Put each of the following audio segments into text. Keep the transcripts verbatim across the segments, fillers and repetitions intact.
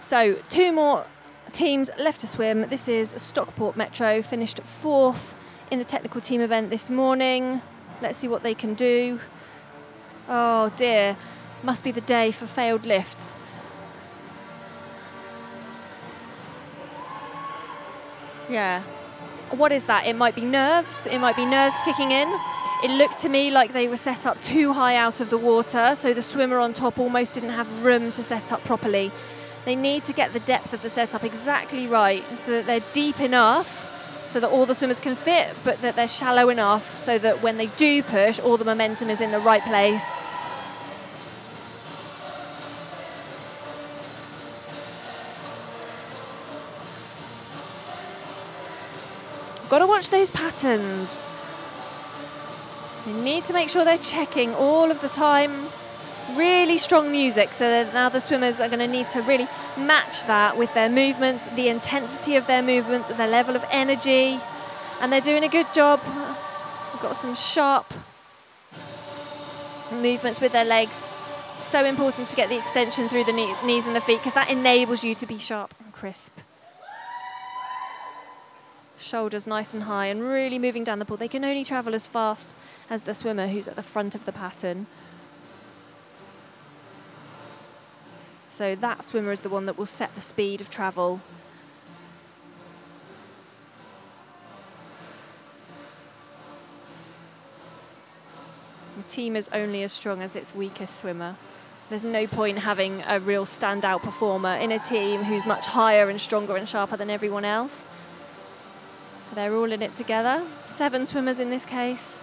So two more teams left to swim. This is Stockport Metro, finished fourth in the technical team event this morning. Let's see what they can do. Oh dear, must be the day for failed lifts. Yeah. What is that? It might be nerves. It might be nerves kicking in. It looked to me like they were set up too high out of the water, so the swimmer on top almost didn't have room to set up properly. They need to get the depth of the setup exactly right so that they're deep enough so that all the swimmers can fit, but that they're shallow enough so that when they do push, all the momentum is in the right place. Got to watch those patterns. You need to make sure they're checking all of the time. Really strong music, so that now the swimmers are going to need to really match that with their movements, the intensity of their movements, their level of energy, and they're doing a good job. We've got some sharp movements with their legs. So important to get the extension through the knee, knees and the feet, because that enables you to be sharp and crisp. Shoulders nice and high and really moving down the pool. They can only travel as fast as the swimmer who's at the front of the pattern. So that swimmer is the one that will set the speed of travel. The team is only as strong as its weakest swimmer. There's no point having a real standout performer in a team who's much higher and stronger and sharper than everyone else. They're all in it together. Seven swimmers in this case.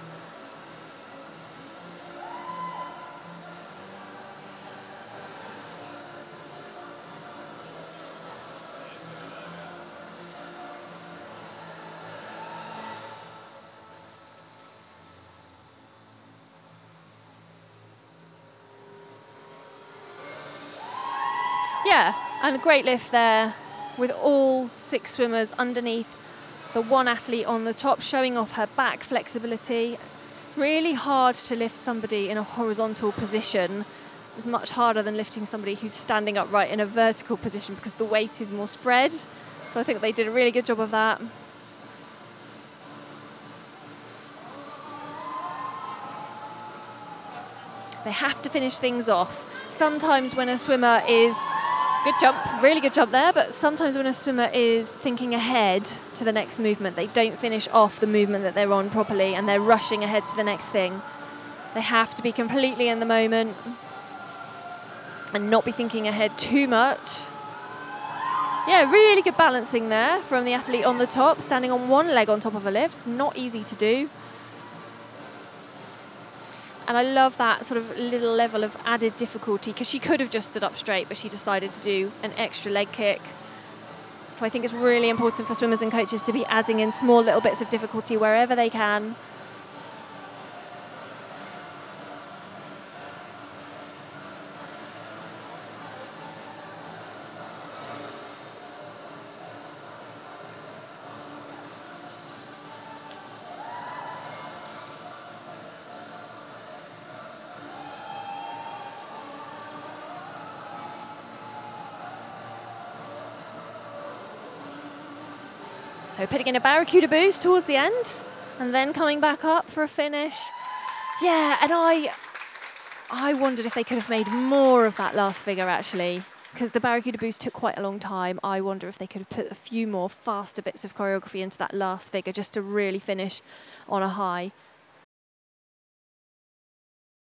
Yeah, and a great lift there with all six swimmers underneath the one athlete on the top, showing off her back flexibility. Really hard to lift somebody in a horizontal position. It's much harder than lifting somebody who's standing upright in a vertical position because the weight is more spread. So I think they did a really good job of that. They have to finish things off. Sometimes when a swimmer is Good jump, really good jump there, but sometimes when a swimmer is thinking ahead to the next movement, they don't finish off the movement that they're on properly and they're rushing ahead to the next thing. They have to be completely in the moment and not be thinking ahead too much. Yeah, really good balancing there from the athlete on the top, standing on one leg on top of a lift. It's not easy to do. And I love that sort of little level of added difficulty, because she could have just stood up straight, but she decided to do an extra leg kick. So I think it's really important for swimmers and coaches to be adding in small little bits of difficulty wherever they can. So putting in a Barracuda boost towards the end and then coming back up for a finish. Yeah, and I I wondered if they could have made more of that last figure, actually, because the Barracuda boost took quite a long time. I wonder if they could have put a few more faster bits of choreography into that last figure just to really finish on a high.